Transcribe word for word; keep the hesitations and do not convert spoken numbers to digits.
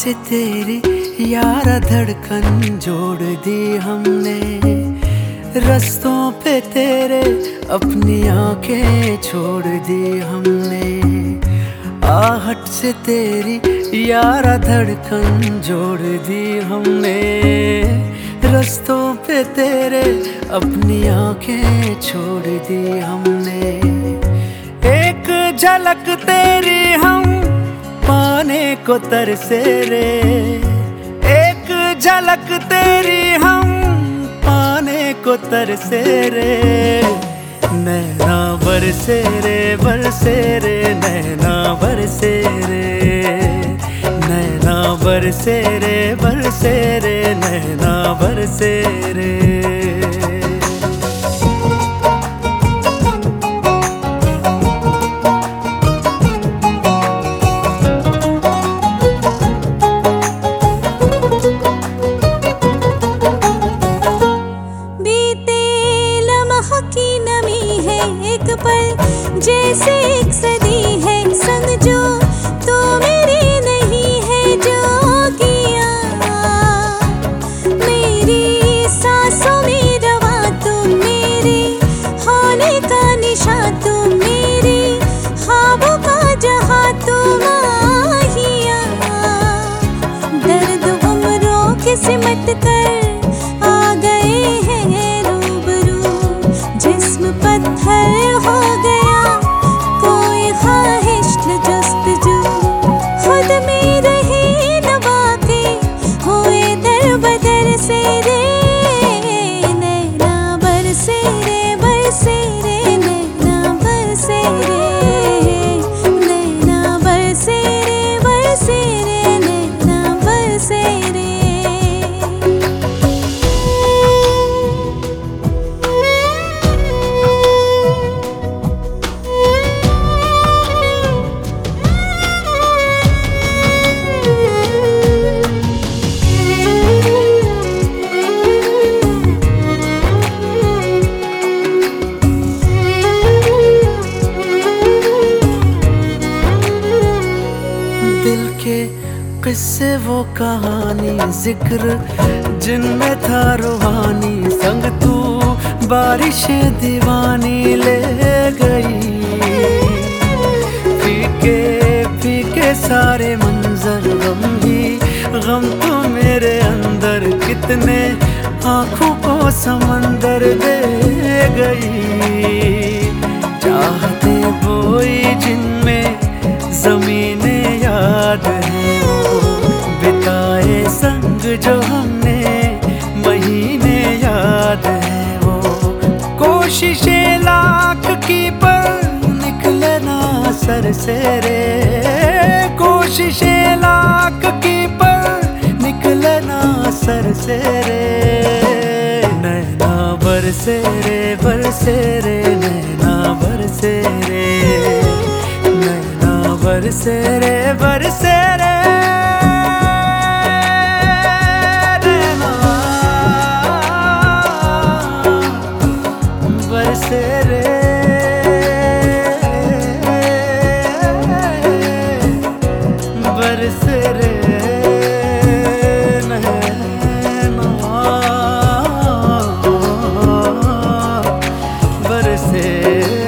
से तेरी यारा धड़कन जोड़ दी हमने, रस्तों पे तेरे अपनी आंखें छोड़ दी हमने। आहट से तेरी यारा धड़कन जोड़ दी हमने, रस्तों पे तेरे अपनी आंखें छोड़ दी हमने। एक झलक तेरी हम पाने को तरसे रे, एक झलक तेरी हम पाने को तरसे रे। नैना बरसे रे बरसे रे नैना बरसे रे, नैना बरसे रे बरसे रे नैना बरसे रे। जैसे एक सदी है संग जो तो मेरी नहीं है जो किया, मेरी सांसों में रवा तुम, मेरे होने का निशा तुम, मेरे ख्वाबों का जहां तुम आहिया। दर्द उम्रों के सिमट कर आ गए हैं रूबरू, जिस्म पत्थर हो गया किससे वो कहानी जिक्र जिनमें था रूहानी, संग तू बारिश दीवानी ले गई। फीके फीके सारे मंजर गम ही गम तो मेरे अंदर, कितने आँखों को समंदर दे गई। चाहते बोई जिनमें ज़मीने याद है, बिताए संग जो हमने महीने याद है वो। कोशिशें लाख की पर निकले ना सर से रे, कोशिशें लाख की पर निकले ना सर से रे। नैना बरसे रे बरसे रे नैना बरसे रे, नैना बरसे रे बरसे रे। बरसे रे बरसे रे नैना बरसे।